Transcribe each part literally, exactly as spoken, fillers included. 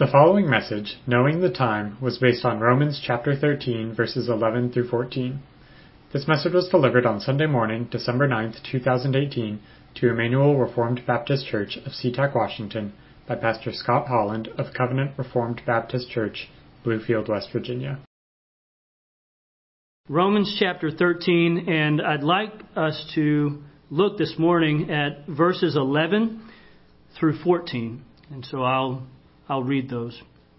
The following message, Knowing the Time, was based on Romans chapter thirteen, verses eleven through fourteen. This message was delivered on Sunday morning, December ninth, two thousand eighteen, to Emmanuel Reformed Baptist Church of SeaTac, Washington, by Pastor Scott Holland of Covenant Reformed Baptist Church, Bluefield, West Virginia. Romans chapter thirteen, and I'd like us to look this morning at verses eleven through fourteen. And so I'll I'll read those.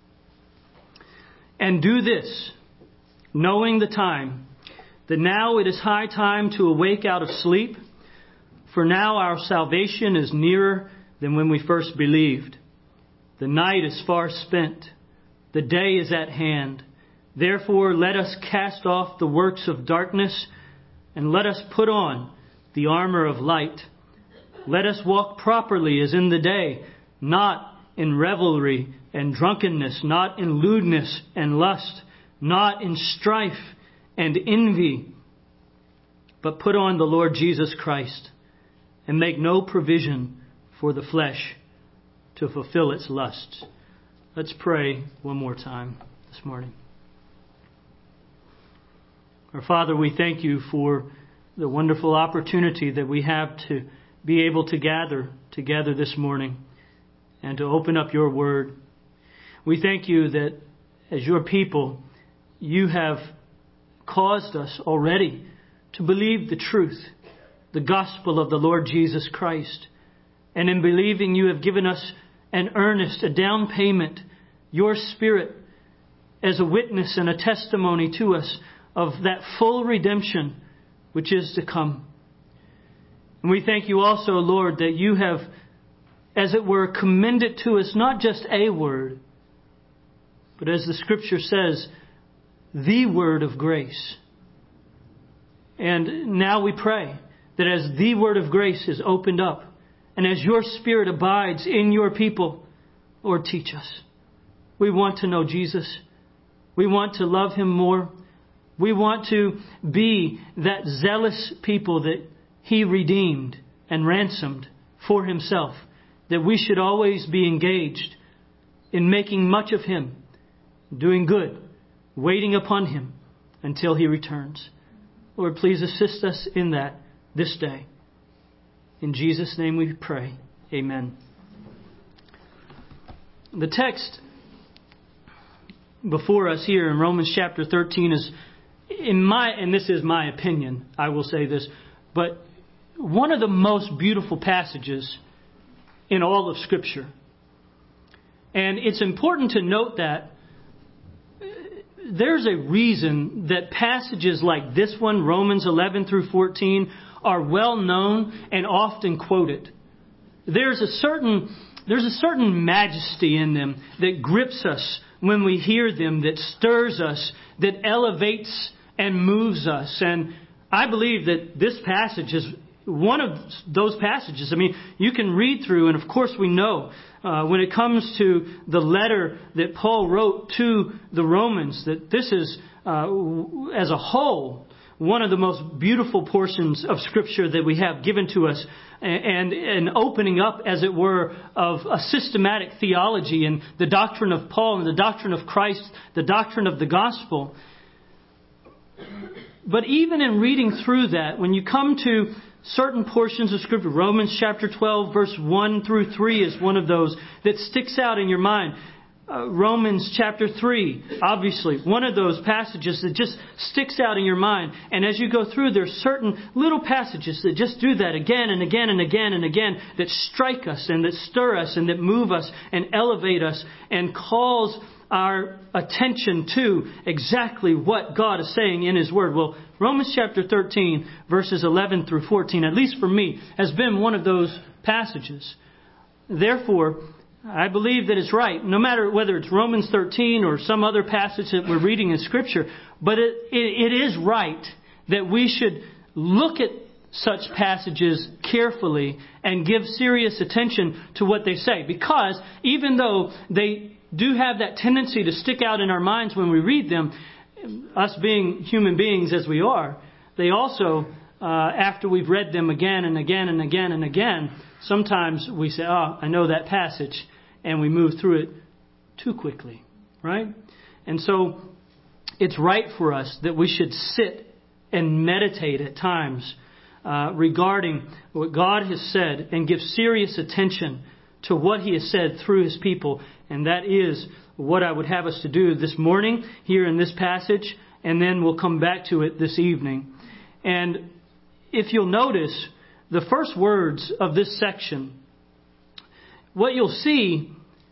And do this, knowing the time, that now it is high time to awake out of sleep, for now our salvation is nearer than when we first believed. The night is far spent, the day is at hand. Therefore let us cast off the works of darkness, and let us put on the armor of light. Let us walk properly as in the day, not in revelry and drunkenness, not in lewdness and lust, not in strife and envy, but put on the Lord Jesus Christ, and make no provision for the flesh to fulfill its lusts. Let's pray one more time this morning. Our Father, we thank you for the wonderful opportunity that we have to be able to gather together this morning and to open up your word. We thank you that as your people, you have caused us already to believe the truth, the gospel of the Lord Jesus Christ. And in believing, you have given us an earnest, a down payment, your Spirit, as a witness and a testimony to us of that full redemption which is to come. And we thank you also, Lord, that you have, as it were, commended to us not just a word, but as the Scripture says, the word of grace. And now we pray that as the word of grace is opened up, and as your Spirit abides in your people, Lord, teach us. We want to know Jesus. We want to love Him more. We want to be that zealous people that He redeemed and ransomed for Himself. That we should always be engaged in making much of Him, doing good, waiting upon Him until He returns. Lord, please assist us in that this day. In Jesus' name we pray. Amen. The text before us here in Romans chapter thirteen is, in my, and this is my opinion, I will say this, but one of the most beautiful passages in all of Scripture. And it's important to note that there's a reason that passages like this one, Romans eleven through fourteen, are well known and often quoted. There's a certain there's a certain majesty in them that grips us when we hear them, that stirs us, that elevates and moves us. And I believe that this passage is one of those passages. I mean, you can read through, and of course we know uh, when it comes to the letter that Paul wrote to the Romans, that this is, uh, as a whole, one of the most beautiful portions of Scripture that we have given to us, and an opening up, as it were, of a systematic theology and the doctrine of Paul and the doctrine of Christ, the doctrine of the gospel. But even in reading through that, when you come to certain portions of Scripture, Romans chapter twelve, verse one through three is one of those that sticks out in your mind. Uh, Romans chapter three, obviously, one of those passages that just sticks out in your mind. And as you go through, there's certain little passages that just do that again and again and again and again, that strike us and that stir us and that move us and elevate us and calls our attention to exactly what God is saying in His Word. Well, Romans chapter thirteen, verses eleven through fourteen, at least for me, has been one of those passages. Therefore, I believe that it's right, no matter whether it's Romans thirteen or some other passage that we're reading in Scripture, but it, it, it is right that we should look at such passages carefully and give serious attention to what they say. Because even though they do have that tendency to stick out in our minds when we read them, us being human beings as we are, they also, uh, after we've read them again and again and again and again, sometimes we say, oh, I know that passage, and we move through it too quickly, right? And so it's right for us that we should sit and meditate at times uh, regarding what God has said and give serious attention to what He has said through His people. And that is what I would have us to do this morning here in this passage, and then we'll come back to it this evening. And if you'll notice, the first words of this section, what you'll see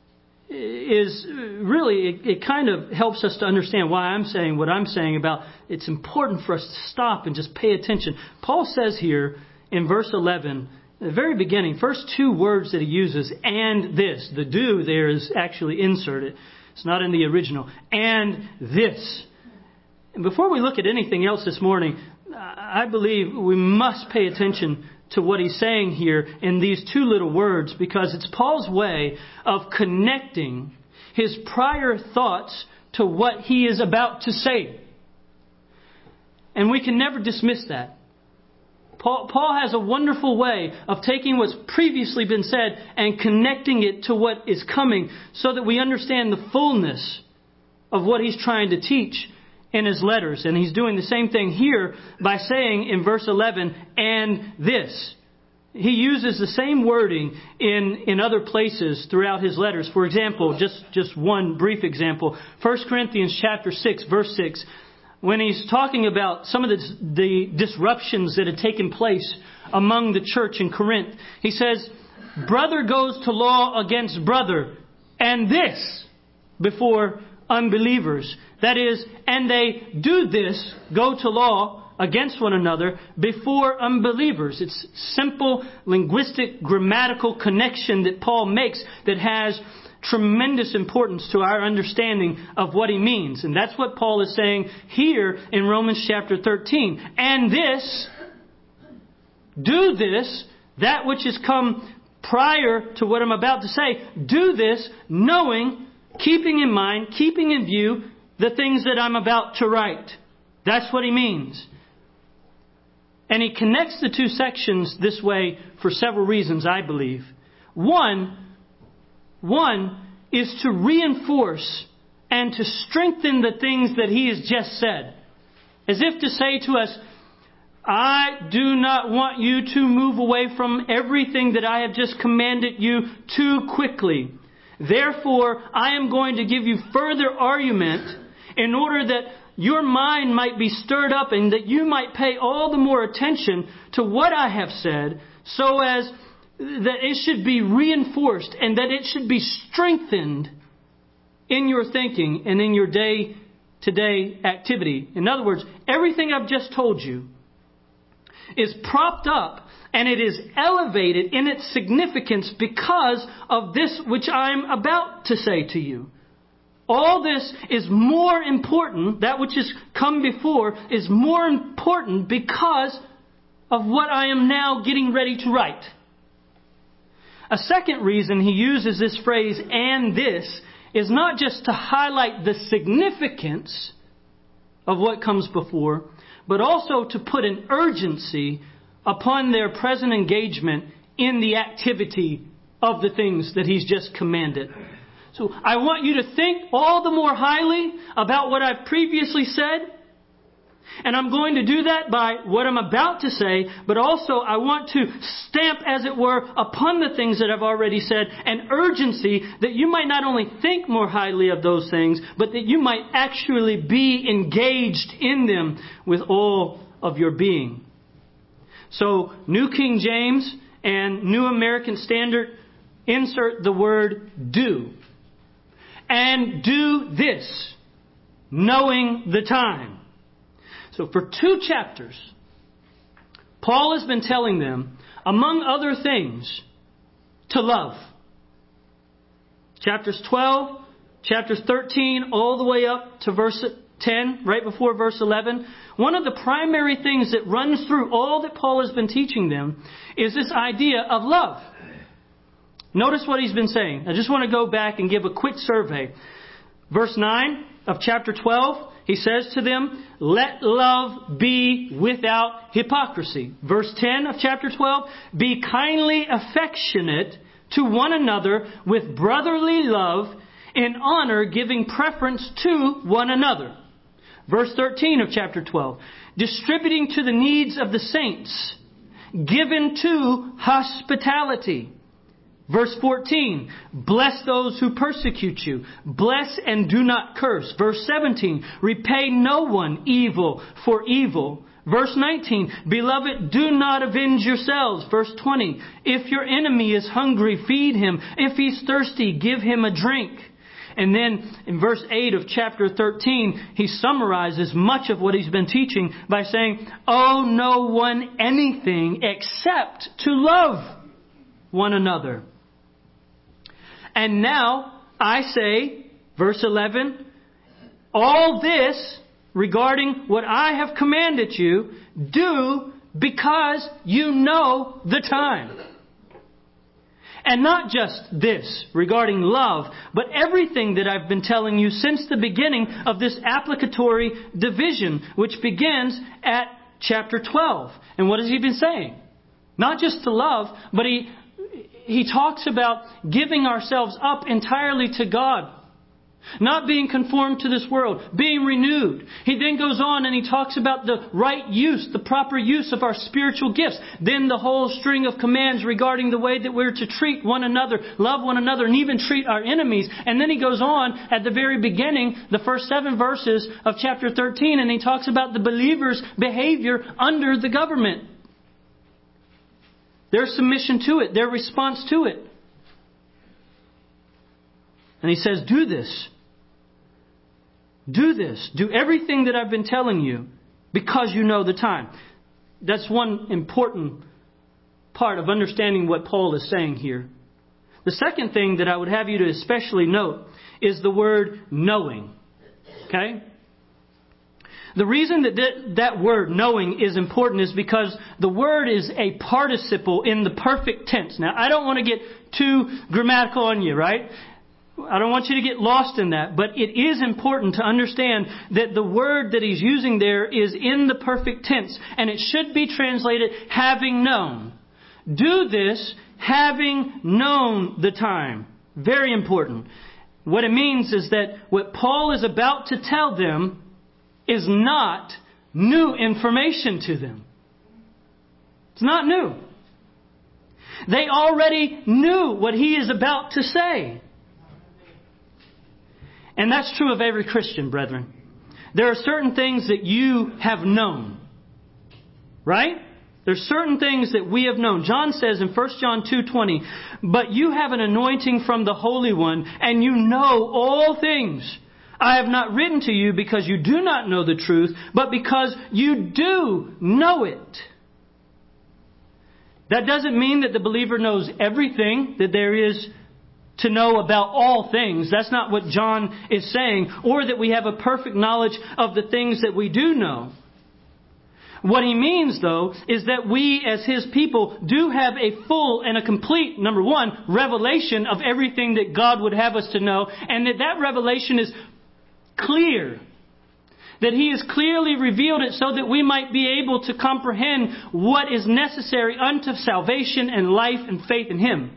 is really, it, it kind of helps us to understand why I'm saying what I'm saying about it's important for us to stop and just pay attention. Paul says here in verse eleven, at the very beginning, first two words that he uses, and this. The do there is actually inserted. It's not in the original. And this. And before we look at anything else this morning, I believe we must pay attention to what he's saying here in these two little words, because it's Paul's way of connecting his prior thoughts to what he is about to say. And we can never dismiss that. Paul, Paul has a wonderful way of taking what's previously been said and connecting it to what is coming, so that we understand the fullness of what he's trying to teach in his letters. And he's doing the same thing here by saying in verse eleven, and this. He uses the same wording in, in other places throughout his letters. For example, just, just one brief example, First Corinthians chapter six, verse six. When he's talking about some of the, the disruptions that had taken place among the church in Corinth, he says, brother goes to law against brother, and this before unbelievers. That is, and they do this, go to law against one another before unbelievers. It's simple linguistic grammatical connection that Paul makes that has tremendous importance to our understanding of what he means. And that's what Paul is saying here in Romans chapter thirteen. And this, do this, that which has come prior to what I'm about to say, do this knowing, keeping in mind, keeping in view the things that I'm about to write. That's what he means. And he connects the two sections this way for several reasons, I believe. One, one is to reinforce and to strengthen the things that he has just said. As if to say to us, I do not want you to move away from everything that I have just commanded you too quickly. Therefore, I am going to give you further argument in order that your mind might be stirred up and that you might pay all the more attention to what I have said, so as that it should be reinforced and that it should be strengthened in your thinking and in your day-to-day activity. In other words, everything I've just told you is propped up and it is elevated in its significance because of this which I'm about to say to you. All this is more important, that which has come before is more important because of what I am now getting ready to write. A second reason he uses this phrase, and this, is not just to highlight the significance of what comes before, but also to put an urgency upon their present engagement in the activity of the things that he's just commanded. So I want you to think all the more highly about what I've previously said. And I'm going to do that by what I'm about to say, but also I want to stamp, as it were, upon the things that I've already said, an urgency that you might not only think more highly of those things, but that you might actually be engaged in them with all of your being. So, New King James and New American Standard insert the word do. And do this, knowing the time. So for two chapters, Paul has been telling them, among other things, to love. Chapters twelve, chapters thirteen, all the way up to verse ten, right before verse eleven. One of the primary things that runs through all that Paul has been teaching them is this idea of love. Notice what he's been saying. I just want to go back and give a quick survey. Verse nine of chapter twelve. He says to them, let love be without hypocrisy. Verse ten of chapter twelve, be kindly affectionate to one another with brotherly love, in honor, giving preference to one another. Verse thirteen of chapter twelve. Distributing to the needs of the saints, given to hospitality. Verse fourteen, bless those who persecute you. Bless and do not curse. Verse seventeen, repay no one evil for evil. Verse nineteen, beloved, do not avenge yourselves. Verse twenty, if your enemy is hungry, feed him. If he's thirsty, give him a drink. And then in verse eight of chapter thirteen, he summarizes much of what he's been teaching by saying, owe no one anything except to love one another. And now I say, verse eleven, all this regarding what I have commanded you, do because you know the time. And not just this regarding love, but everything that I've been telling you since the beginning of this applicatory division, which begins at chapter twelve. And what has he been saying? Not just to love, but he he talks about giving ourselves up entirely to God. Not being conformed to this world, being renewed. He then goes on and he talks about the right use, the proper use of our spiritual gifts. Then the whole string of commands regarding the way that we're to treat one another, love one another, and even treat our enemies. And then he goes on at the very beginning, the first seven verses of chapter thirteen, and he talks about the believer's behavior under the government. Their submission to it, their response to it. And he says, do this. Do this. Do everything that I've been telling you because you know the time. That's one important part of understanding what Paul is saying here. The second thing that I would have you to especially note is the word knowing. Okay? The reason that that, that word knowing is important is because the word is a participle in the perfect tense. Now, I don't want to get too grammatical on you, right? I don't want you to get lost in that, but it is important to understand that the word that he's using there is in the perfect tense, and it should be translated having known. Do this having known the time. Very important. What it means is that what Paul is about to tell them is not new information to them. It's not new. They already knew what he is about to say. And that's true of every Christian, brethren. There are certain things that you have known. Right? There's certain things that we have known. John says in First John two twenty, but you have an anointing from the Holy One, and you know all things. I have not written to you because you do not know the truth, but because you do know it. That doesn't mean that the believer knows everything that there is to know about all things. That's not what John is saying. Or that we have a perfect knowledge of the things that we do know. What he means, though, is that we as his people do have a full and a complete, number one, revelation of everything that God would have us to know. And that that revelation is clear. That he has clearly revealed it so that we might be able to comprehend what is necessary unto salvation and life and faith in him.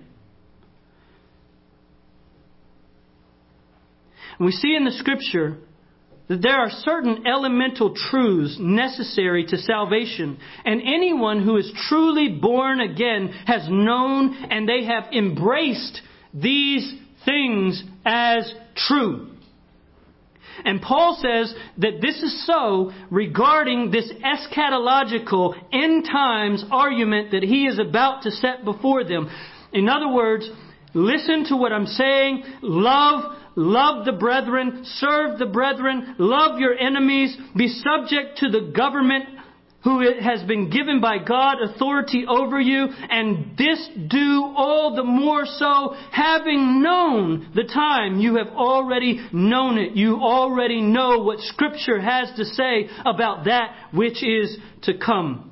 And we see in the Scripture that there are certain elemental truths necessary to salvation. And anyone who is truly born again has known and they have embraced these things as true. And Paul says that this is so regarding this eschatological end times argument that he is about to set before them. In other words, listen to what I'm saying. Love Love the brethren, serve the brethren, love your enemies, be subject to the government who has been given by God authority over you, and this do all the more so, having known the time. You have already known it. You already know what Scripture has to say about that which is to come.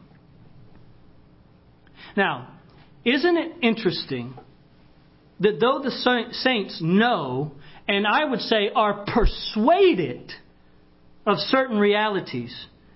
Now, isn't it interesting that though the saints know, and I would say are persuaded of certain realities,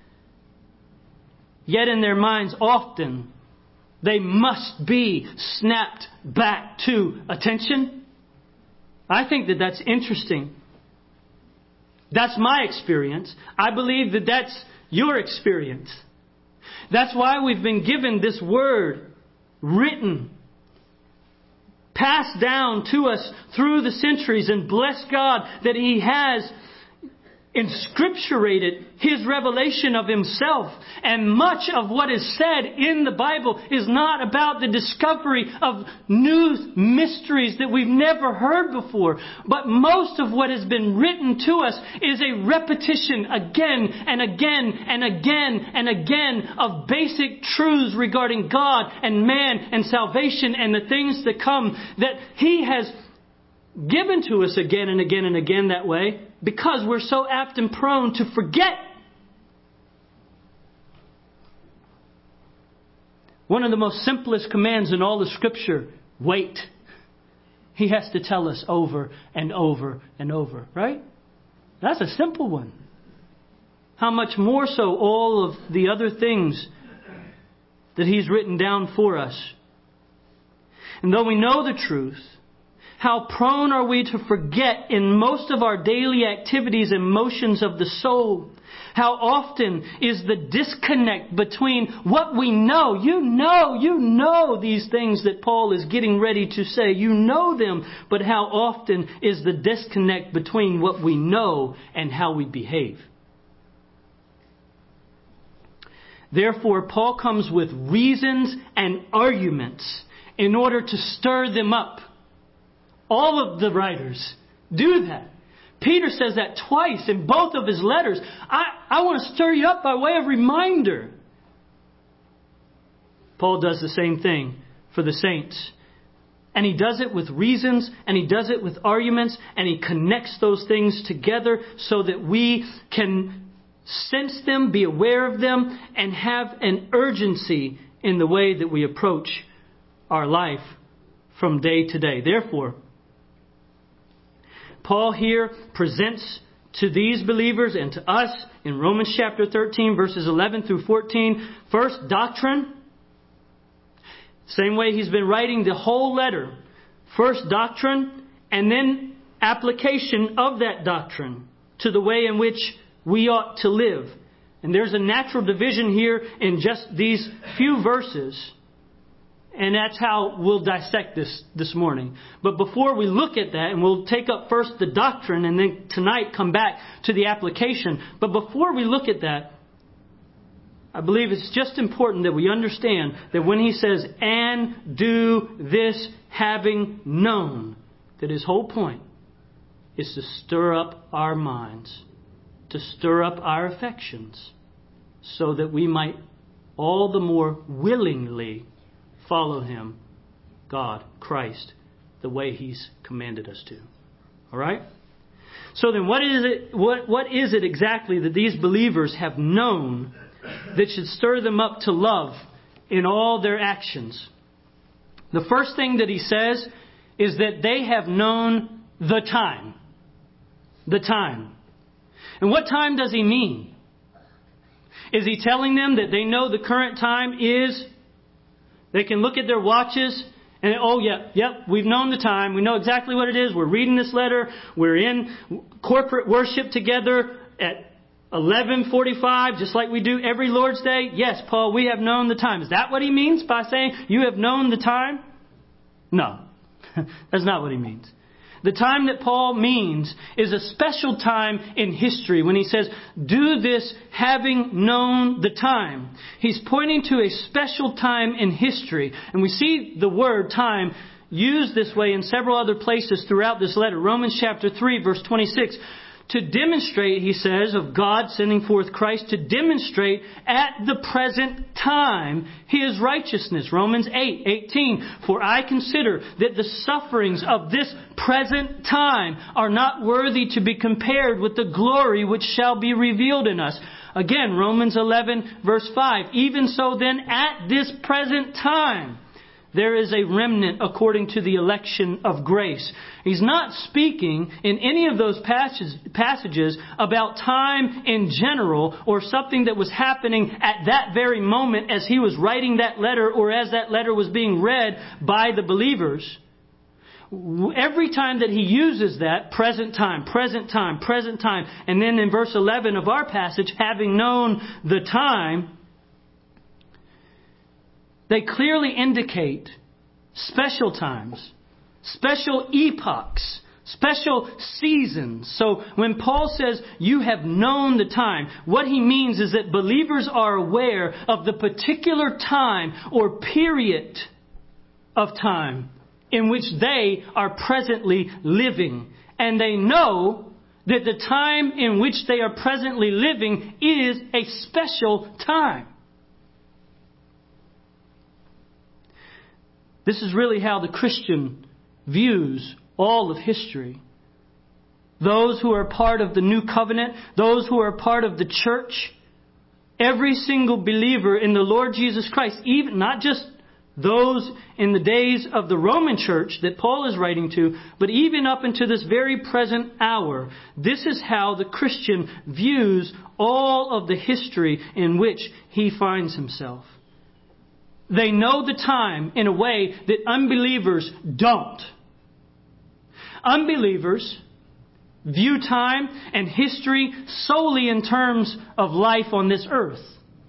yet in their minds often they must be snapped back to attention? I think that that's interesting. That's my experience. I believe that that's your experience. That's why we've been given this word written, passed down to us through the centuries, and bless God that He has inscripturated His revelation of Himself. And much of what is said in the Bible is not about the discovery of new mysteries that we've never heard before. But most of what has been written to us is a repetition again and again and again and again of basic truths regarding God and man and salvation and the things to come that He has given to us again and again and again that way, because we're so apt and prone to forget. One of the most simplest commands in all the Scripture, wait. He has to tell us over and over and over, right? That's a simple one. How much more so all of the other things that He's written down for us. And though we know the truth, how prone are we to forget in most of our daily activities and motions of the soul? How often is the disconnect between what we know? You know, you know these things that Paul is getting ready to say. You know them. But how often is the disconnect between what we know and how we behave? Therefore, Paul comes with reasons and arguments in order to stir them up. All of the writers do that. Peter says that twice in both of his letters. I, I want to stir you up by way of reminder. Paul does the same thing for the saints. And he does it with reasons, and he does it with arguments, and he connects those things together so that we can sense them, be aware of them, and have an urgency in the way that we approach our life from day to day. Therefore, Paul here presents to these believers and to us in Romans chapter thirteen, verses eleven through fourteen, first doctrine. Same way he's been writing the whole letter. First doctrine, and then application of that doctrine to the way in which we ought to live. And there's a natural division here in just these few verses. And that's how we'll dissect this this morning. But before we look at that, and we'll take up first the doctrine and then tonight come back to the application. But before we look at that, I believe it's just important that we understand that when he says, and do this having known, that his whole point is to stir up our minds, to stir up our affections, so that we might all the more willingly follow Him, God, Christ, the way He's commanded us to. All right? So then what is it, what, what is it exactly that these believers have known that should stir them up to love in all their actions? The first thing that he says is that they have known the time. The time. And what time does he mean? Is he telling them that they know the current time is... They can look at their watches and, oh, yeah, yep, we've known the time. We know exactly what it is. We're reading this letter. We're in corporate worship together at eleven forty-five, just like we do every Lord's Day. Yes, Paul, we have known the time. Is that what he means by saying you have known the time? No, that's not what he means. The time that Paul means is a special time in history when he says, do this having known the time. He's pointing to a special time in history. And we see the word time used this way in several other places throughout this letter. Romans chapter three, verse twenty-six. To demonstrate, he says, of God sending forth Christ, to demonstrate at the present time His righteousness. Romans eight, eighteen. For I consider that the sufferings of this present time are not worthy to be compared with the glory which shall be revealed in us. Again, Romans eleven, verse five. Even so then, at this present time, there is a remnant according to the election of grace. He's not speaking in any of those passages, passages about time in general or something that was happening at that very moment as he was writing that letter or as that letter was being read by the believers. Every time that he uses that, present time, present time, present time, and then in verse eleven of our passage, having known the time, they clearly indicate special times, special epochs, special seasons. So when Paul says, you have known the time, what he means is that believers are aware of the particular time or period of time in which they are presently living. And they know that the time in which they are presently living is a special time. This is really how the Christian views all of history. Those who are part of the new covenant, those who are part of the church, every single believer in the Lord Jesus Christ, even not just those in the days of the Roman church that Paul is writing to, but even up into this very present hour, this is how the Christian views all of the history in which he finds himself. They know the time in a way that unbelievers don't. Unbelievers view time and history solely in terms of life on this earth,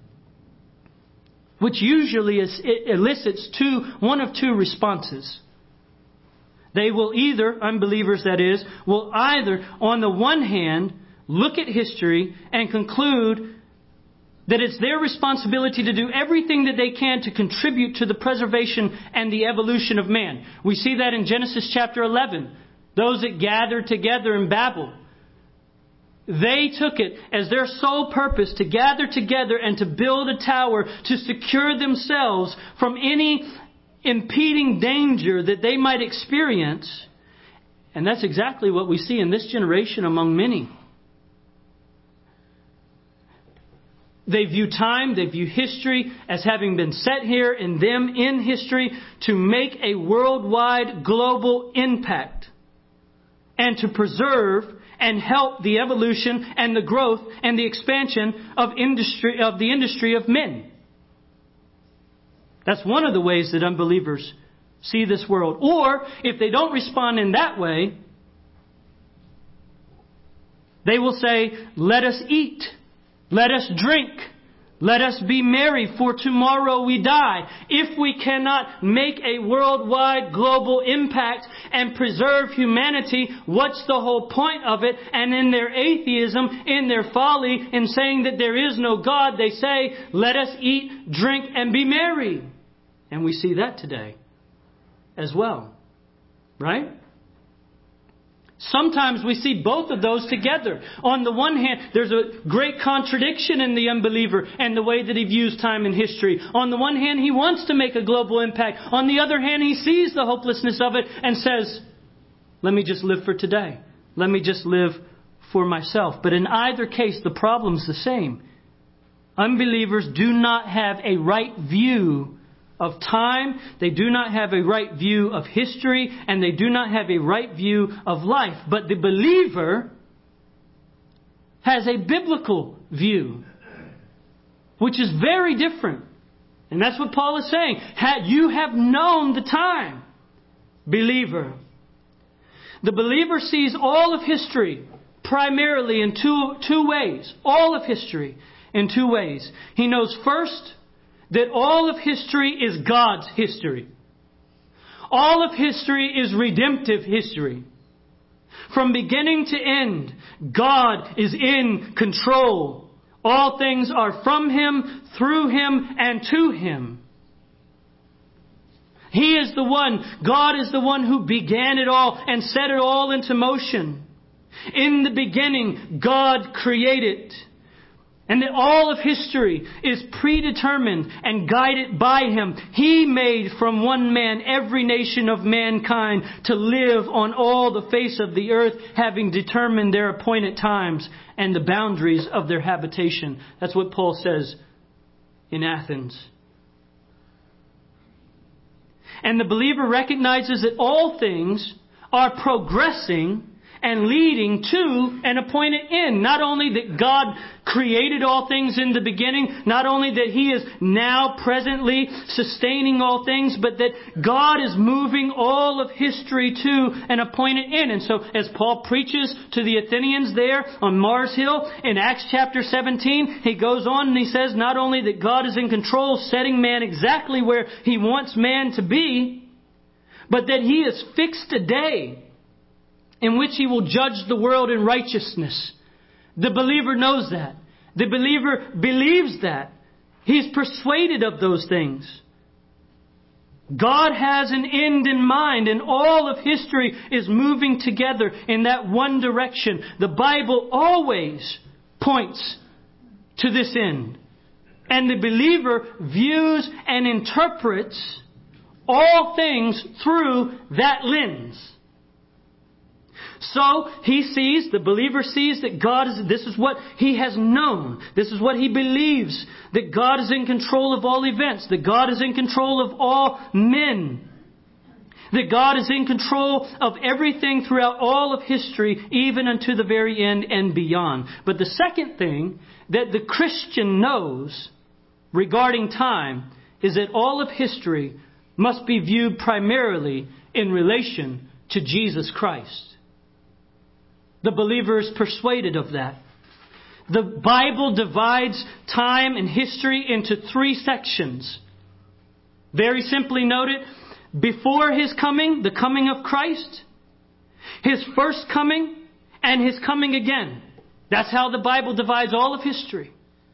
which usually is, elicits two, one of two responses. They will either, unbelievers that is, will either, on the one hand, look at history and conclude that it's their responsibility to do everything that they can to contribute to the preservation and the evolution of man. We see that in Genesis chapter eleven. Those that gathered together in Babel, they took it as their sole purpose to gather together and to build a tower to secure themselves from any impeding danger that they might experience. And that's exactly what we see in this generation among many. They view time, they view history as having been set here in them in history to make a worldwide global impact and to preserve and help the evolution and the growth and the expansion of industry of the industry of men. That's one of the ways that unbelievers see this world. Or if they don't respond in that way, they will say, let us eat, let us drink, let us be merry, for tomorrow we die. If we cannot make a worldwide global impact and preserve humanity, what's the whole point of it? And in their atheism, in their folly, in saying that there is no God, they say, let us eat, drink, and be merry. And we see that today as well. Right? Sometimes we see both of those together. On the one hand, there's a great contradiction in the unbeliever and the way that he views time and history. On the one hand, he wants to make a global impact. On the other hand, he sees the hopelessness of it and says, let me just live for today. Let me just live for myself. But in either case, the problem's the same. Unbelievers do not have a right view of time, they do not have a right view of history, and they do not have a right view of life. But the believer has a biblical view, which is very different. And that's what Paul is saying. You have known the time, believer. The believer sees all of history primarily in two, two ways. All of history in two ways. He knows first that all of history is God's history. All of history is redemptive history. From beginning to end, God is in control. All things are from Him, through Him, and to Him. He is the one, God is the one who began it all and set it all into motion. In the beginning, God created. And that all of history is predetermined and guided by Him. He made from one man every nation of mankind to live on all the face of the earth, having determined their appointed times and the boundaries of their habitation. That's what Paul says in Athens. And the believer recognizes that all things are progressing and leading to an appointed end. Not only that God created all things in the beginning, not only that He is now presently sustaining all things, but that God is moving all of history to an appointed end. And so as Paul preaches to the Athenians there on Mars Hill in Acts chapter seventeen, he goes on and he says not only that God is in control, setting man exactly where He wants man to be, but that He has fixed a day in which He will judge the world in righteousness. The believer knows that. The believer believes that. He's persuaded of those things. God has an end in mind, and all of history is moving together in that one direction. The Bible always points to this end. And the believer views and interprets all things through that lens. So he sees, the believer sees that God is, this is what he has known. This is what he believes, that God is in control of all events, that God is in control of all men, that God is in control of everything throughout all of history, even unto the very end and beyond. But the second thing that the Christian knows regarding time is that all of history must be viewed primarily in relation to Jesus Christ. The believer is persuaded of that. The Bible divides time and history into three sections. Very simply noted, before His coming, the coming of Christ, His first coming, and His coming again. That's how the Bible divides all of history.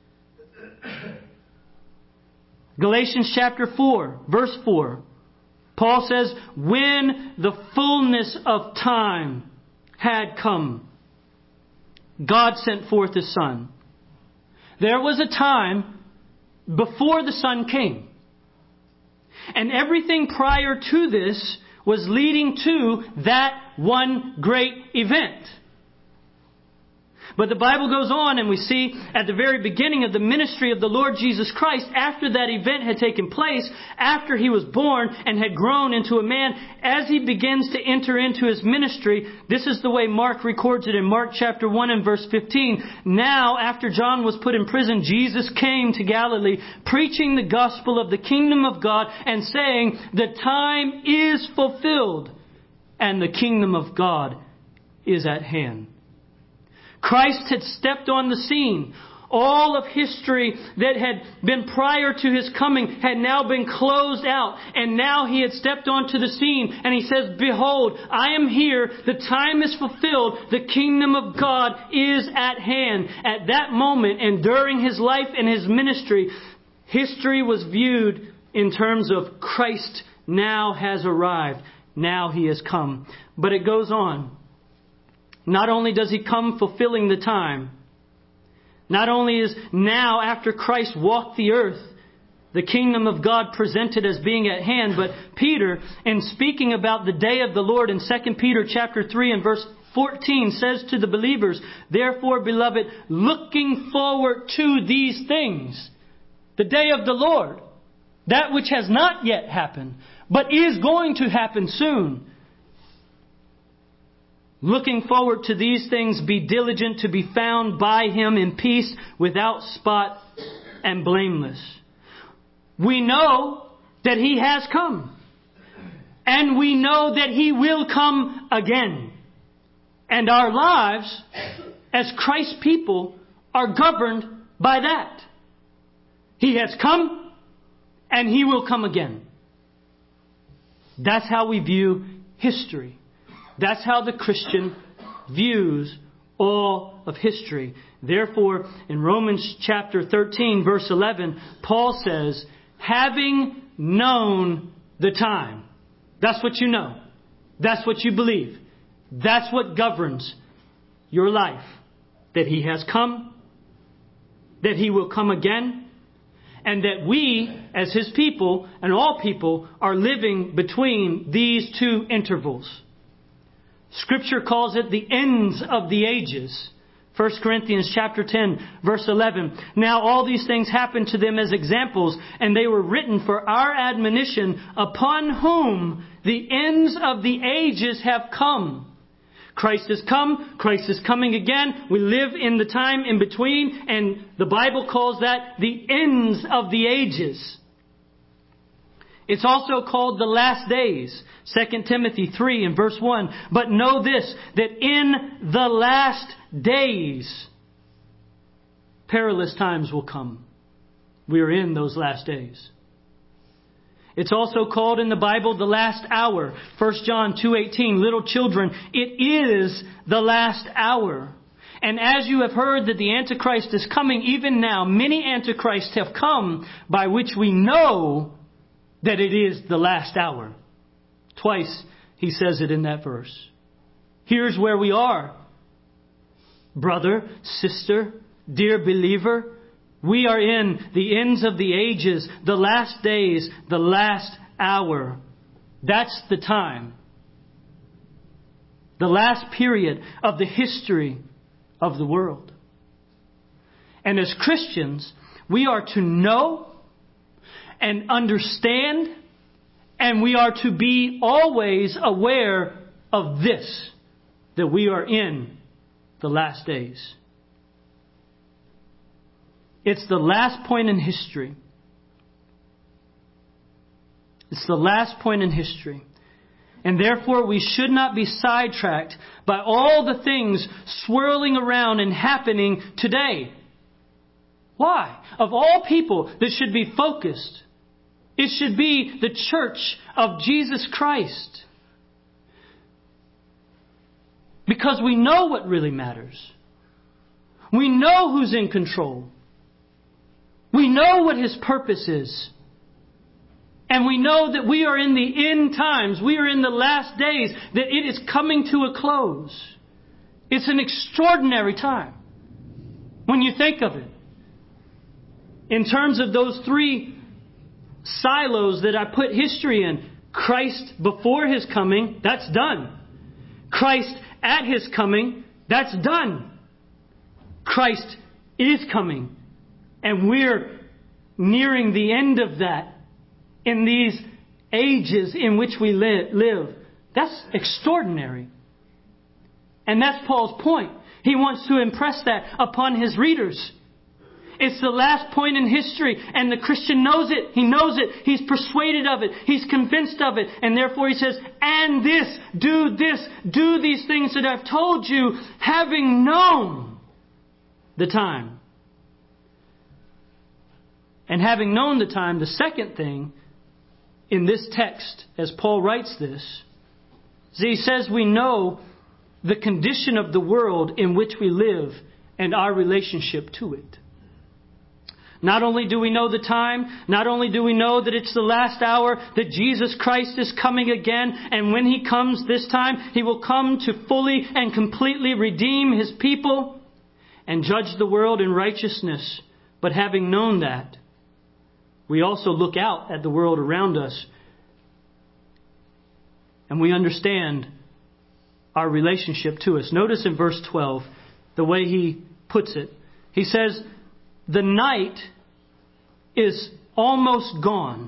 Galatians chapter four, verse four. Paul says, when the fullness of time had come, God sent forth His Son. There was a time before the Son came. And everything prior to this was leading to that one great event. But the Bible goes on, and we see at the very beginning of the ministry of the Lord Jesus Christ, after that event had taken place, after He was born and had grown into a man, as He begins to enter into His ministry, this is the way Mark records it in Mark chapter one and verse fifteen. Now, after John was put in prison, Jesus came to Galilee, preaching the gospel of the kingdom of God and saying, the time is fulfilled and the kingdom of God is at hand. Christ had stepped on the scene. All of history that had been prior to His coming had now been closed out. And now He had stepped onto the scene. And He says, behold, I am here. The time is fulfilled. The kingdom of God is at hand. At that moment and during His life and His ministry, history was viewed in terms of Christ now has arrived. Now He has come. But it goes on. Not only does He come fulfilling the time, not only is now after Christ walked the earth, the kingdom of God presented as being at hand, but Peter, in speaking about the day of the Lord in Second Peter chapter three and verse fourteen, says to the believers, therefore, beloved, looking forward to these things, the day of the Lord, that which has not yet happened, but is going to happen soon. Looking forward to these things, be diligent to be found by Him in peace, without spot and blameless. We know that He has come. And we know that He will come again. And our lives, as Christ's people, are governed by that. He has come, and He will come again. That's how we view history. That's how the Christian views all of history. Therefore, in Romans chapter thirteen, verse eleven, Paul says, having known the time. That's what you know. That's what you believe. That's what governs your life. That He has come, that He will come again, and that we, as His people, and all people, are living between these two intervals. Scripture calls it the ends of the ages. First Corinthians chapter ten, verse eleven. Now all these things happened to them as examples, and they were written for our admonition, upon whom the ends of the ages have come. Christ has come. Christ is coming again. We live in the time in between, and the Bible calls that the ends of the ages. It's also called the last days. Second Timothy three and verse one. But know this, that in the last days, perilous times will come. We are in those last days. It's also called in the Bible the last hour. First John two eighteen, little children, it is the last hour. And as you have heard that the Antichrist is coming, even now, many Antichrists have come by which we know that it is the last hour. Twice he says it in that verse. Here's where we are. Brother, sister, dear believer, we are in the ends of the ages, the last days, the last hour. That's the time. The last period of the history of the world. And as Christians, we are to know and understand, and we are to be always aware of this, that we are in the last days. It's the last point in history. It's the last point in history. And therefore we should not be sidetracked by all the things swirling around and happening today. Why? Of all people that should be focused, it should be the church of Jesus Christ. Because we know what really matters. We know who's in control. We know what His purpose is. And we know that we are in the end times. We are in the last days. That it is coming to a close. It's an extraordinary time. When you think of it. In terms of those three silos that I put history in. Christ before His coming, that's done. Christ at His coming, that's done. Christ is coming. And we're nearing the end of that in these ages in which we live. That's extraordinary. And that's Paul's point. He wants to impress that upon his readers. It's the last point in history, and the Christian knows it. He knows it. He's persuaded of it. He's convinced of it. And therefore he says, and this, do this, do these things that I've told you, having known the time. And having known the time, the second thing in this text, as Paul writes this, is he says we know the condition of the world in which we live and our relationship to it. Not only do we know the time, not only do we know that it's the last hour, that Jesus Christ is coming again, and when He comes this time, He will come to fully and completely redeem His people and judge the world in righteousness. But having known that, we also look out at the world around us and we understand our relationship to us. Notice in verse twelve the way he puts it. He says, the night is almost gone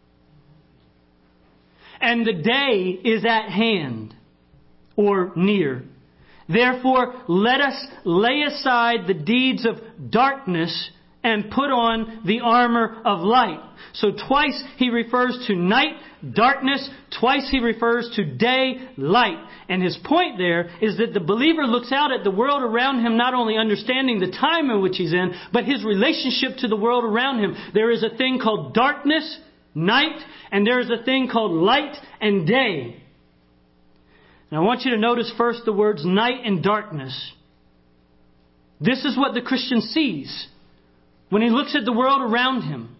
and the day is at hand or near. Therefore, let us lay aside the deeds of darkness and put on the armor of light. So twice he refers to night, darkness. Twice he refers to day, light. And his point there is that the believer looks out at the world around him, not only understanding the time in which he's in, but his relationship to the world around him. There is a thing called darkness, night, and there is a thing called light and day. Now I want you to notice first the words night and darkness. This is what the Christian sees when he looks at the world around him.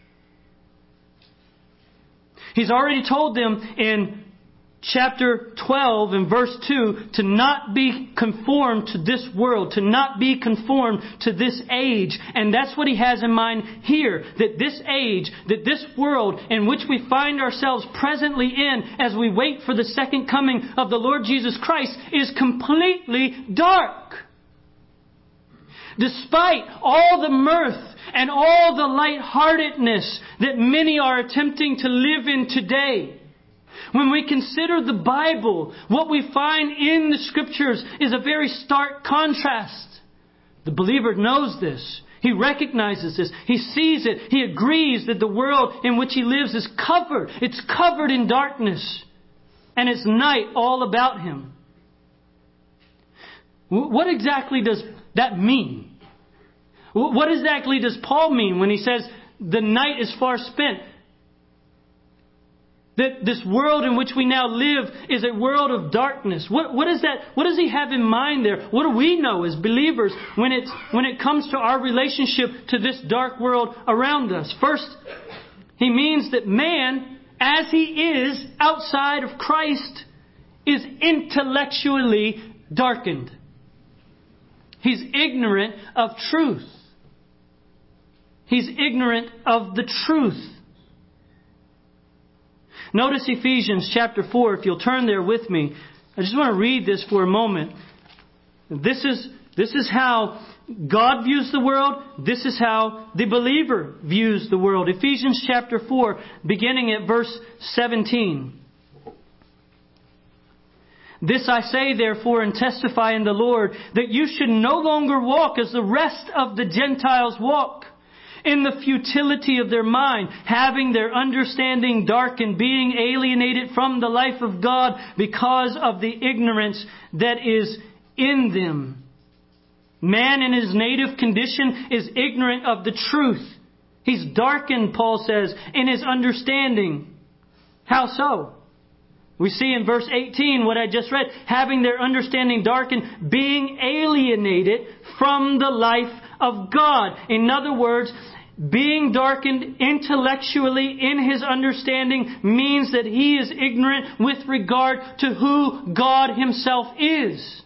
He's already told them in chapter twelve and verse two to not be conformed to this world, to not be conformed to this age. And that's what he has in mind here, that this age, that this world in which we find ourselves presently in as we wait for the second coming of the Lord Jesus Christ is completely dark. Despite all the mirth and all the lightheartedness that many are attempting to live in today, When we consider the Bible, what we find in the Scriptures is a very stark contrast. The believer knows this. He recognizes this. He sees it. He agrees that the world in which he lives is covered. It's covered in darkness. And it's night all about him. What exactly does that mean? What exactly does Paul mean when he says the night is far spent? That this world in which we now live is a world of darkness. What, what is that? What does he have in mind there? What do we know as believers when it's, when it comes to our relationship to this dark world around us? First, he means that man, as he is outside of Christ, is intellectually darkened. He's ignorant of truth. He's ignorant of the truth. Notice Ephesians chapter four, if you'll turn there with me. I just want to read this for a moment. This is, this is how God views the world. This is how the believer views the world. Ephesians chapter four, beginning at verse seventeen. This I say, therefore, and testify in the Lord, that you should no longer walk as the rest of the Gentiles walk, in the futility of their mind, having their understanding darkened, being alienated from the life of God because of the ignorance that is in them. Man in his native condition is ignorant of the truth. He's darkened, Paul says, in his understanding. How so? We see in verse eighteen what I just read, having their understanding darkened, being alienated from the life of God. In other words, being darkened intellectually in his understanding means that he is ignorant with regard to who God himself is.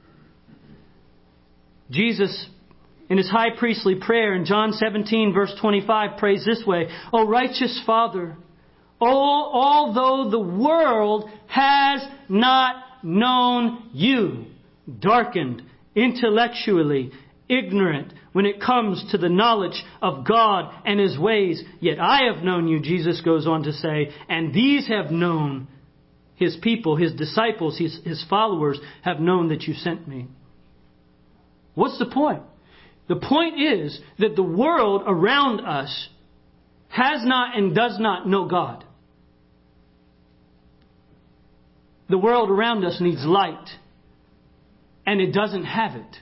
Jesus, in his high priestly prayer in John seventeen verse twenty-five, prays this way, O righteous Father, although the world has not known you, darkened, intellectually, ignorant when it comes to the knowledge of God and His ways, yet I have known you, Jesus goes on to say, and these have known, His people, His disciples, His, His followers have known that you sent me. What's the point? The point is that the world around us has not and does not know God. The world around us needs light, and it doesn't have it.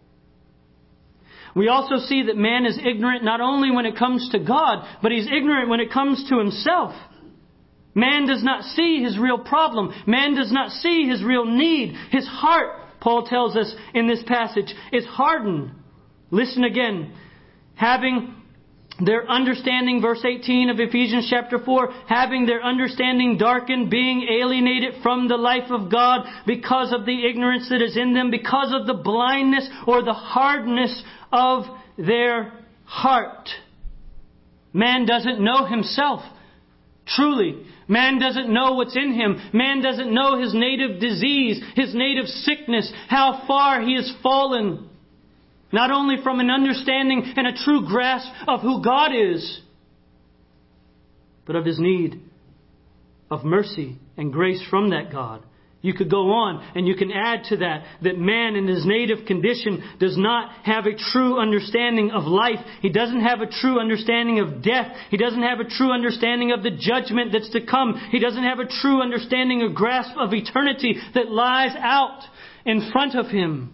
We also see that man is ignorant not only when it comes to God, but he's ignorant when it comes to himself. Man does not see his real problem. Man does not see his real need. His heart, Paul tells us in this passage, is hardened. Listen again. Having their understanding, verse eighteen of Ephesians chapter four, having their understanding darkened, being alienated from the life of God because of the ignorance that is in them, because of the blindness or the hardness of their heart. Man doesn't know himself. Truly, man doesn't know what's in him. Man doesn't know his native disease, his native sickness, how far he has fallen. Not only from an understanding and a true grasp of who God is, but of his need of mercy and grace from that God. You could go on and you can add to that that man in his native condition does not have a true understanding of life. He doesn't have a true understanding of death. He doesn't have a true understanding of the judgment that's to come. He doesn't have a true understanding or grasp of eternity that lies out in front of him.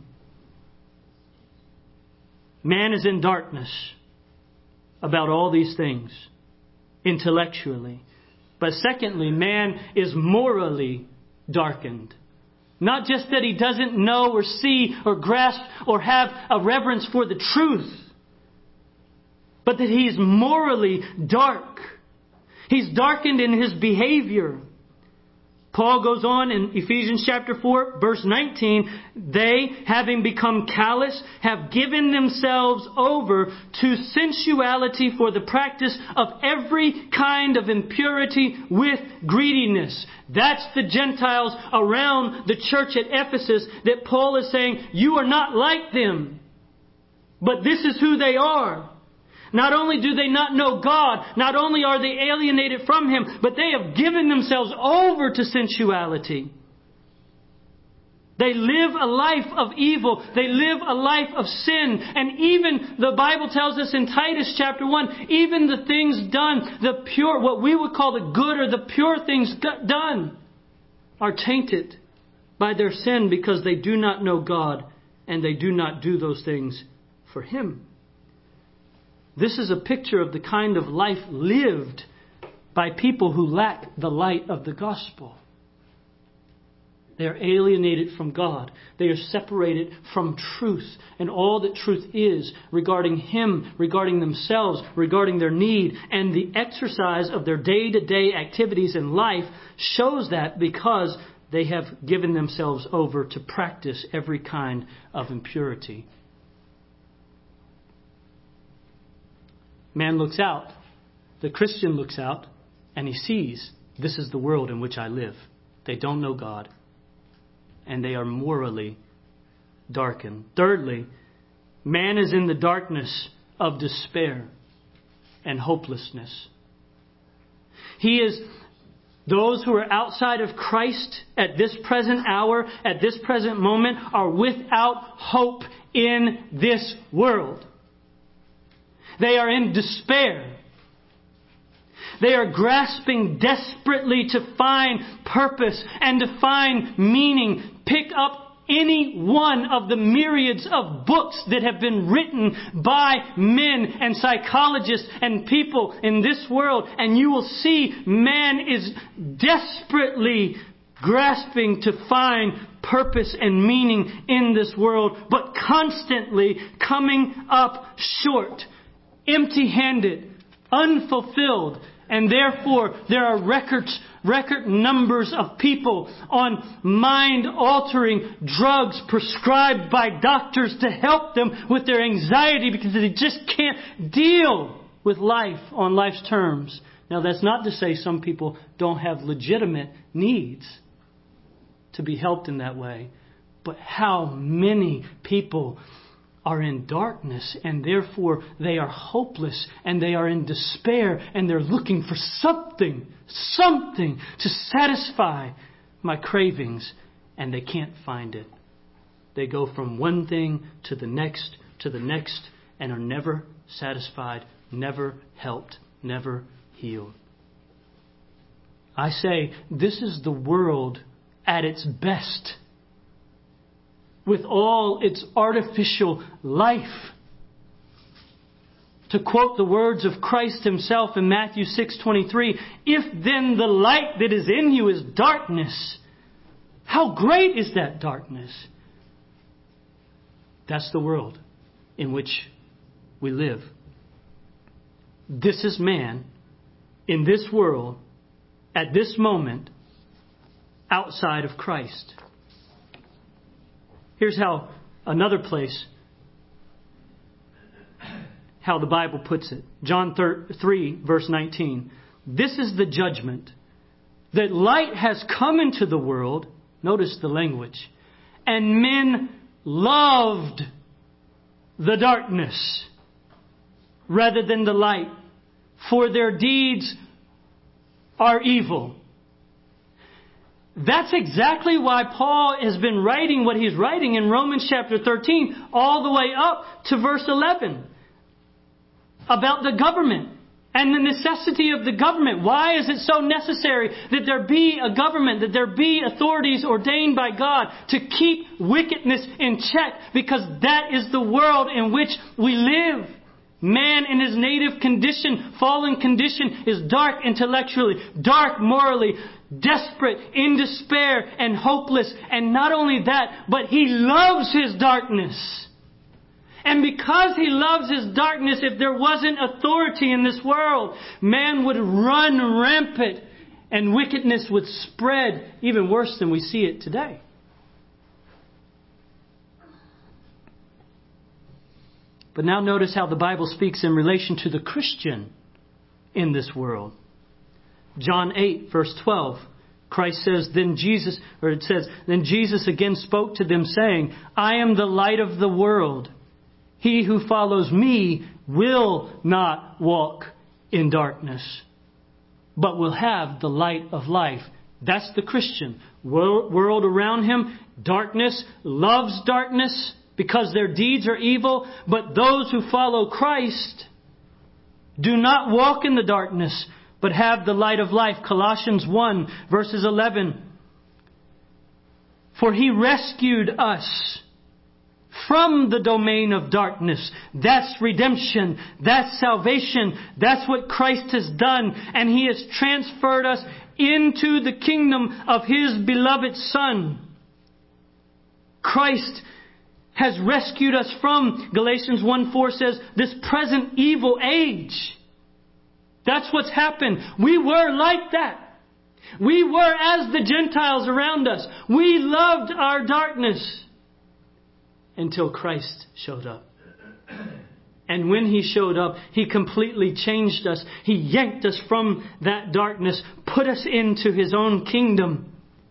Man is in darkness about all these things intellectually. But secondly, man is morally darkened. Not just that he doesn't know or see or grasp or have a reverence for the truth, but that he is morally dark. He's darkened in his behavior. Paul goes on in Ephesians chapter four, verse nineteen, they, having become callous, have given themselves over to sensuality for the practice of every kind of impurity with greediness. That's the Gentiles around the church at Ephesus that Paul is saying, you are not like them, but this is who they are. Not only do they not know God, not only are they alienated from Him, but they have given themselves over to sensuality. They live a life of evil. They live a life of sin. And even the Bible tells us in Titus chapter one, even the things done, the pure, what we would call the good or the pure things done, are tainted by their sin because they do not know God and they do not do those things for Him. This is a picture of the kind of life lived by people who lack the light of the gospel. They are alienated from God. They are separated from truth and all that truth is regarding Him, regarding themselves, regarding their need. And the exercise of their day-to-day activities in life shows that because they have given themselves over to practice every kind of impurity. Man looks out, the Christian looks out, and he sees, this is the world in which I live. They don't know God. And they are morally darkened. Thirdly, man is in the darkness of despair and hopelessness. He is, those who are outside of Christ at this present hour, at this present moment, are without hope in this world. They are in despair. They are grasping desperately to find purpose and to find meaning. Pick up any one of the myriads of books that have been written by men and psychologists and people in this world, and you will see man is desperately grasping to find purpose and meaning in this world, but constantly coming up short, empty-handed, unfulfilled. And therefore, there are records, record numbers of people on mind-altering drugs prescribed by doctors to help them with their anxiety because they just can't deal with life on life's terms. Now, that's not to say some people don't have legitimate needs to be helped in that way. But how many people are in darkness, and therefore they are hopeless, and they are in despair, and they're looking for something, something to satisfy my cravings, and they can't find it. They go from one thing to the next, to the next, and are never satisfied, never helped, never healed. I say, this is the world at its best, with all its artificial life. To quote the words of Christ Himself in Matthew six twenty-three, if then the light that is in you is darkness, how great is that darkness? That's the world in which we live. This is man in this world at this moment outside of Christ. Here's how another place, how the Bible puts it. John three, verse nineteen. This is the judgment, that light has come into the world. Notice the language. And men loved the darkness rather than the light, for their deeds are evil. That's exactly why Paul has been writing what he's writing in Romans chapter thirteen all the way up to verse eleven about the government and the necessity of the government. Why is it so necessary that there be a government, that there be authorities ordained by God to keep wickedness in check? Because that is the world in which we live. Man in his native condition, fallen condition, is dark intellectually, dark morally, desperate, in despair, and hopeless. And not only that, but he loves his darkness. And because he loves his darkness, if there wasn't authority in this world, man would run rampant and wickedness would spread even worse than we see it today. But now notice how the Bible speaks in relation to the Christian in this world. John eight, verse twelve. Christ says, then Jesus, or it says, then Jesus again spoke to them saying, I am the light of the world. He who follows me will not walk in darkness, but will have the light of life. That's the Christian. World around him, darkness, loves darkness because their deeds are evil. But those who follow Christ do not walk in the darkness, but have the light of life. Colossians one, verses eleven. For He rescued us from the domain of darkness. That's redemption. That's salvation. That's what Christ has done. And He has transferred us into the kingdom of His beloved Son. Christ has rescued us from, Galatians one four says, this present evil age. That's what's happened. We were like that. We were as the Gentiles around us. We loved our darkness until Christ showed up. And when He showed up, He completely changed us. He yanked us from that darkness, put us into His own kingdom.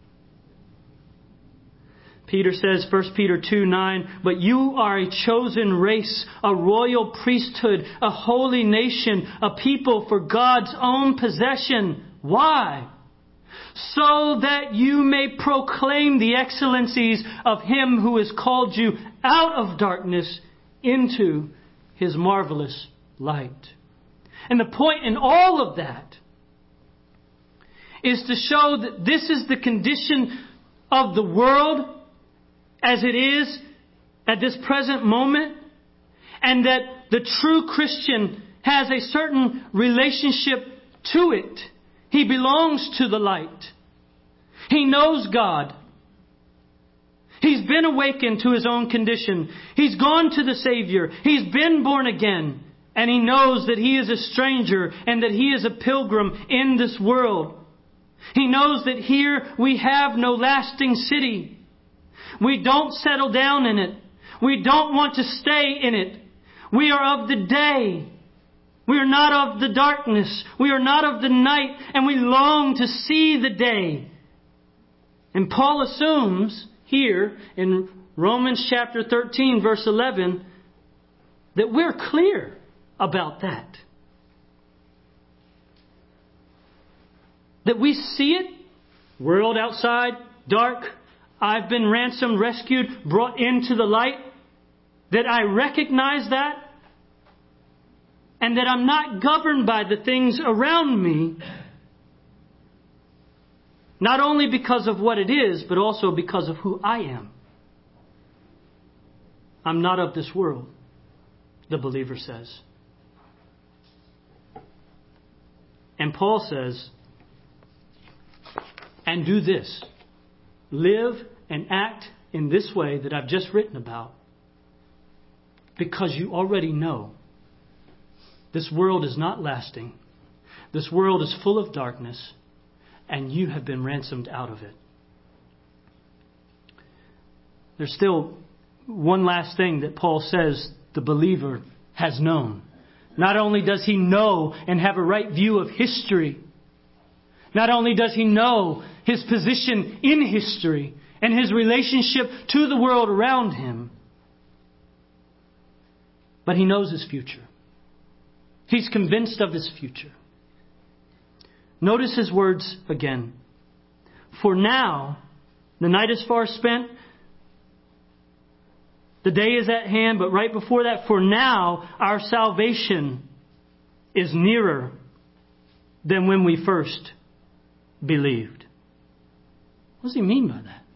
Peter says, First Peter two nine, but you are a chosen race, a royal priesthood, a holy nation, a people for God's own possession. Why? So that you may proclaim the excellencies of Him who has called you out of darkness into His marvelous light. And the point in all of that is to show that this is the condition of the world as it is at this present moment, and that the true Christian has a certain relationship to it. He belongs to the light. He knows God. He's been awakened to his own condition. He's gone to the Savior. He's been born again. And he knows that he is a stranger and that he is a pilgrim in this world. He knows that here we have no lasting city. We don't settle down in it. We don't want to stay in it. We are of the day. We are not of the darkness. We are not of the night. And we long to see the day. And Paul assumes here in Romans chapter thirteen, verse eleven, that we're clear about that. That we see it. World outside, dark. I've been ransomed, rescued, brought into the light. That I recognize that. And that I'm not governed by the things around me. Not only because of what it is, but also because of who I am. I'm not of this world, the believer says. And Paul says, and do this. Live and act in this way that I've just written about. Because you already know this world is not lasting. This world is full of darkness. And you have been ransomed out of it. There's still one last thing that Paul says the believer has known. Not only does he know and have a right view of history, not only does he know his position in history and his relationship to the world around him, but he knows his future. He's convinced of his future. Notice his words again. For now, the night is far spent. The day is at hand. But right before that, for now, our salvation is nearer than when we first believed. What does he mean by that?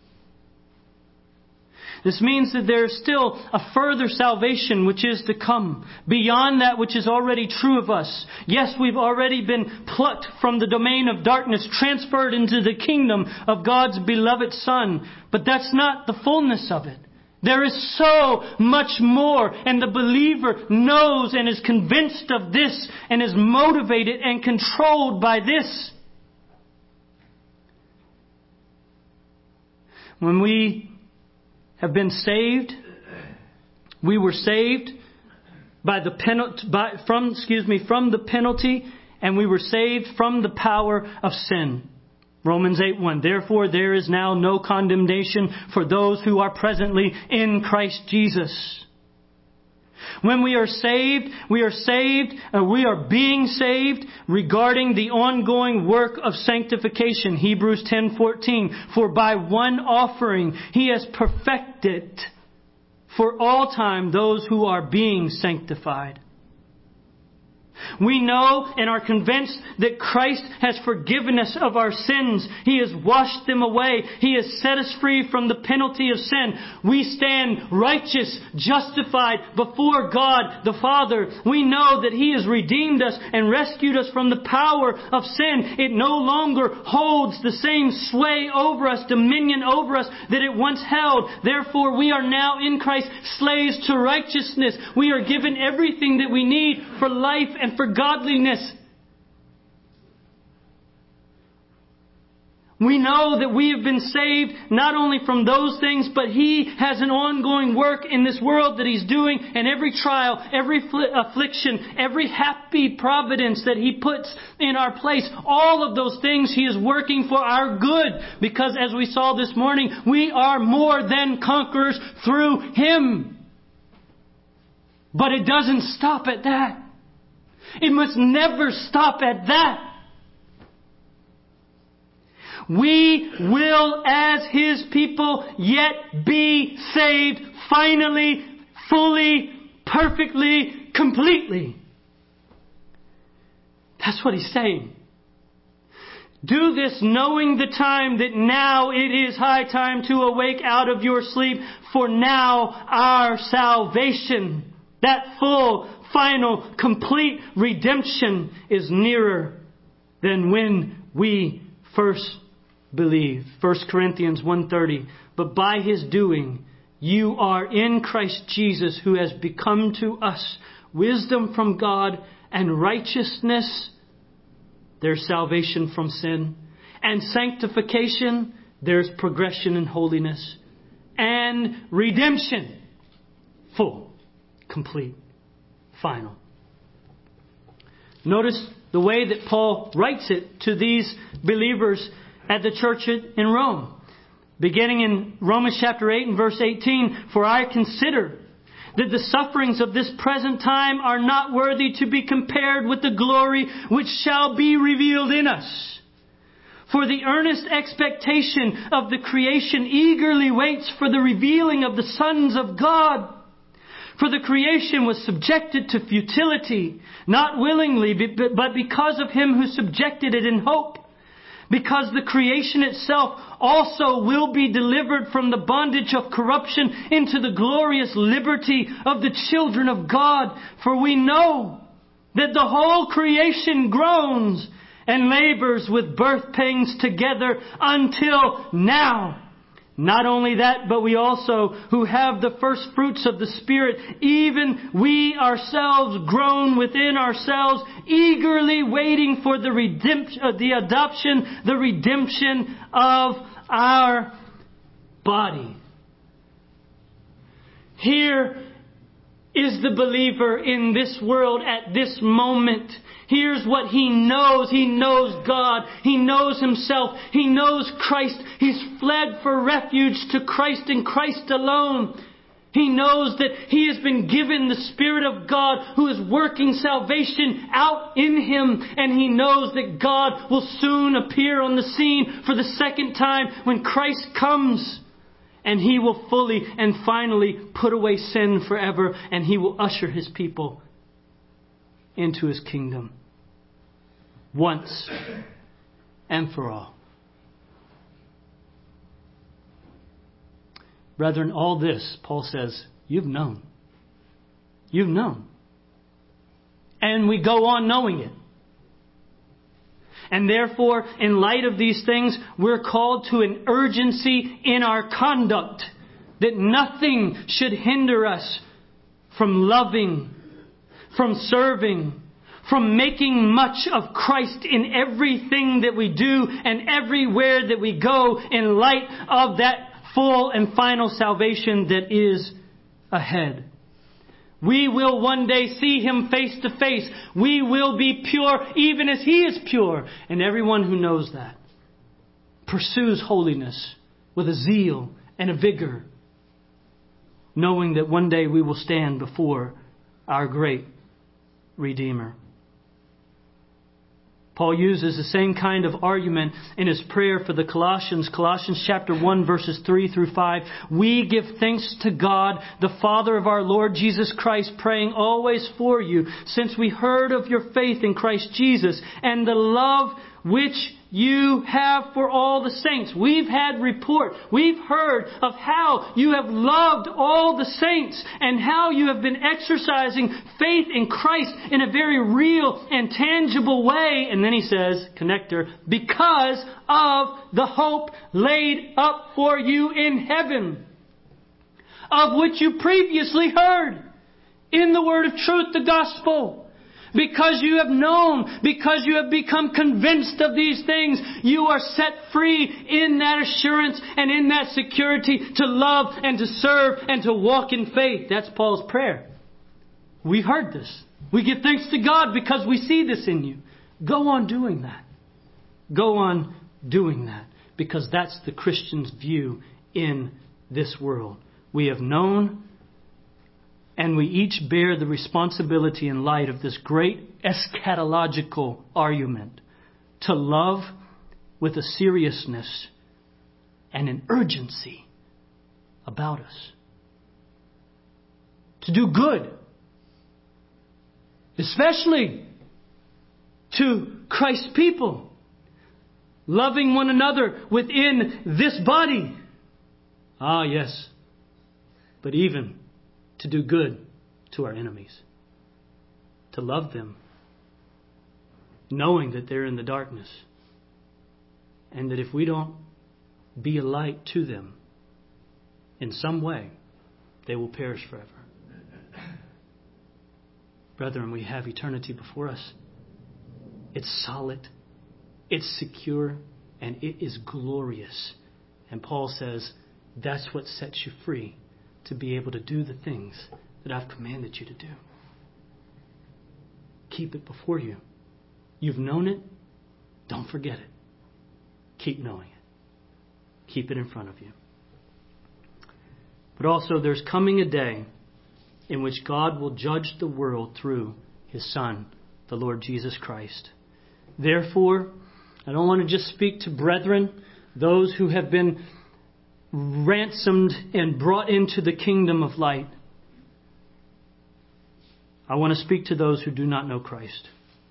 This means that there is still a further salvation which is to come, beyond that which is already true of us. Yes, we've already been plucked from the domain of darkness, transferred into the kingdom of God's beloved Son. But that's not the fullness of it. There is so much more, and the believer knows and is convinced of this and is motivated and controlled by this. When we have been saved, we were saved by the penalty, by, from excuse me from the penalty, and we were saved from the power of sin. Romans eight one. Therefore, there is now no condemnation for those who are presently in Christ Jesus. When we are saved, we are saved, uh, we are being saved regarding the ongoing work of sanctification. Hebrews ten fourteen. For by one offering He has perfected for all time those who are being sanctified. We know and are convinced that Christ has forgiven us of our sins. He has washed them away. He has set us free from the penalty of sin. We stand righteous, justified before God the Father. We know that He has redeemed us and rescued us from the power of sin. It no longer holds the same sway over us, dominion over us that it once held. Therefore, we are now in Christ slaves to righteousness. We are given everything that we need for life and for godliness. We know that we have been saved not only from those things, but He has an ongoing work in this world that He's doing, and every trial, every affliction, every happy providence that He puts in our place, all of those things He is working for our good, because as we saw this morning, we are more than conquerors through Him. But it doesn't stop at that. It must never stop at that. We will, as His people, yet be saved finally, fully, perfectly, completely. That's what He's saying. Do this knowing the time that now it is high time to awake out of your sleep, for now our salvation, that full, final, complete redemption is nearer than when we first believed. First Corinthians one thirty. But by His doing, you are in Christ Jesus, who has become to us wisdom from God and righteousness. There's salvation from sin. And sanctification. There's progression in holiness. And redemption. Full, complete, final. Notice the way that Paul writes it to these believers at the church in Rome. Beginning in Romans chapter eight and verse eighteen, for I consider that the sufferings of this present time are not worthy to be compared with the glory which shall be revealed in us. For the earnest expectation of the creation eagerly waits for the revealing of the sons of God. For the creation was subjected to futility, not willingly, but because of Him who subjected it in hope. Because the creation itself also will be delivered from the bondage of corruption into the glorious liberty of the children of God. For we know that the whole creation groans and labors with birth pains together until now. Not only that, but we also, who have the first fruits of the Spirit, even we ourselves groan within ourselves, eagerly waiting for the redemption, uh, the adoption, the redemption of our body. Here is the believer in this world at this moment. Here's what he knows. He knows God. He knows himself. He knows Christ. He's fled for refuge to Christ and Christ alone. He knows that he has been given the Spirit of God who is working salvation out in him. And he knows that God will soon appear on the scene for the second time when Christ comes. And He will fully and finally put away sin forever. And He will usher His people into His kingdom. Once and for all. Brethren, all this, Paul says, you've known. You've known. And we go on knowing it. And therefore, in light of these things, we're called to an urgency in our conduct. That nothing should hinder us from loving, from serving, from making much of Christ in everything that we do and everywhere that we go in light of that full and final salvation that is ahead. We will one day see Him face to face. We will be pure even as He is pure. And everyone who knows that pursues holiness with a zeal and a vigor, knowing that one day we will stand before our great Redeemer. Paul uses the same kind of argument in his prayer for the Colossians. Colossians chapter one, verses three through five. We give thanks to God, the Father of our Lord Jesus Christ, praying always for you, since we heard of your faith in Christ Jesus and the love which you have for all the saints. We've had report. We've heard of how you have loved all the saints and how you have been exercising faith in Christ in a very real and tangible way. And then he says, connector, because of the hope laid up for you in heaven, of which you previously heard in the word of truth, the gospel. Because you have known, because you have become convinced of these things, you are set free in that assurance and in that security to love and to serve and to walk in faith. That's Paul's prayer. We've heard this. We give thanks to God because we see this in you. Go on doing that. Go on doing that. Because that's the Christian's view in this world. We have known, and we each bear the responsibility in light of this great eschatological argument to love with a seriousness and an urgency about us. To do good, especially to Christ's people, loving one another within this body. Ah, yes, but even to do good to our enemies. To love them, knowing that they're in the darkness. And that if we don't be a light to them in some way, they will perish forever. Brethren, we have eternity before us. It's solid, it's secure, and it is glorious. And Paul says that's what sets you free to be able to do the things that I've commanded you to do. Keep it before you. You've known it. Don't forget it. Keep knowing it. Keep it in front of you. But also there's coming a day in which God will judge the world through His Son, the Lord Jesus Christ. Therefore, I don't want to just speak to brethren, those who have been ransomed and brought into the kingdom of light. I want to speak to those who do not know Christ.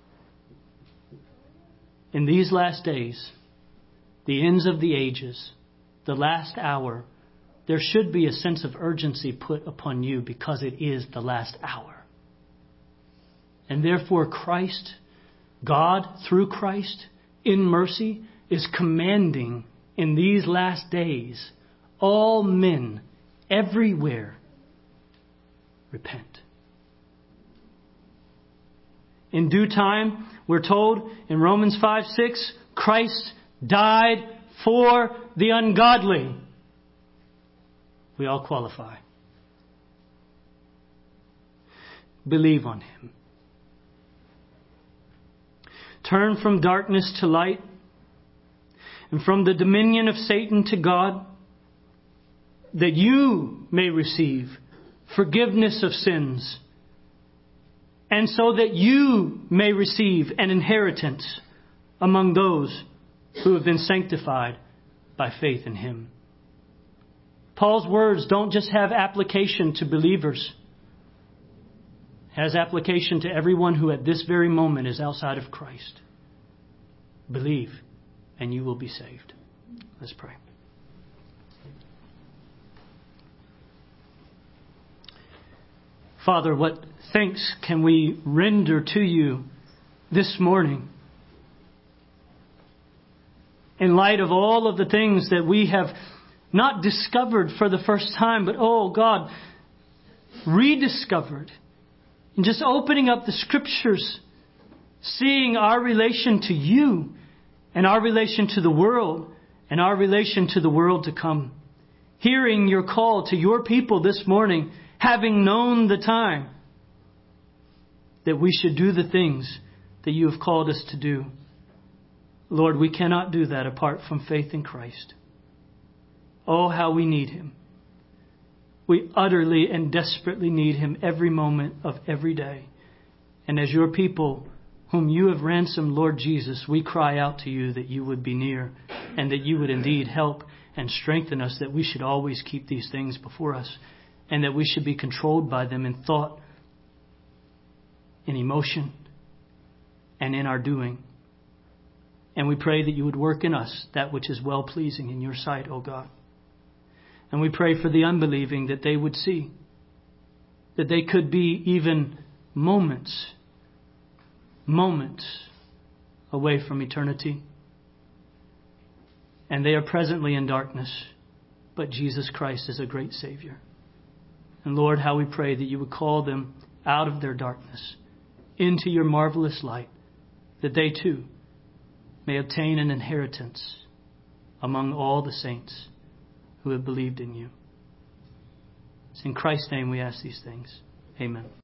In these last days, the ends of the ages, the last hour, there should be a sense of urgency put upon you because it is the last hour. And therefore Christ, God through Christ, in mercy, is commanding in these last days all men everywhere repent. In due time, we're told in Romans five six, Christ died for the ungodly. We all qualify. Believe on Him. Turn from darkness to light, and from the dominion of Satan to God, that you may receive forgiveness of sins, and so that you may receive an inheritance among those who have been sanctified by faith in Him. Paul's words don't just have application to believers. It has application to everyone who at this very moment is outside of Christ. Believe, and you will be saved. Let's pray. Father, what thanks can we render to you this morning in light of all of the things that we have not discovered for the first time, but, oh God, rediscovered. And just opening up the Scriptures, seeing our relation to you and our relation to the world and our relation to the world to come. Hearing your call to your people this morning, having known the time that we should do the things that you have called us to do. Lord, we cannot do that apart from faith in Christ. Oh, how we need Him. We utterly and desperately need Him every moment of every day. And as your people whom you have ransomed, Lord Jesus, we cry out to you that you would be near and that you would indeed help and strengthen us, that we should always keep these things before us and that we should be controlled by them in thought, in emotion, and in our doing. And we pray that you would work in us that which is well-pleasing in your sight, O God. And we pray for the unbelieving that they would see that they could be even moments, moments away from eternity. And they are presently in darkness, but Jesus Christ is a great Savior. And Lord, how we pray that you would call them out of their darkness into your marvelous light, that they too may obtain an inheritance among all the saints who have believed in you. It's in Christ's name we ask these things. Amen.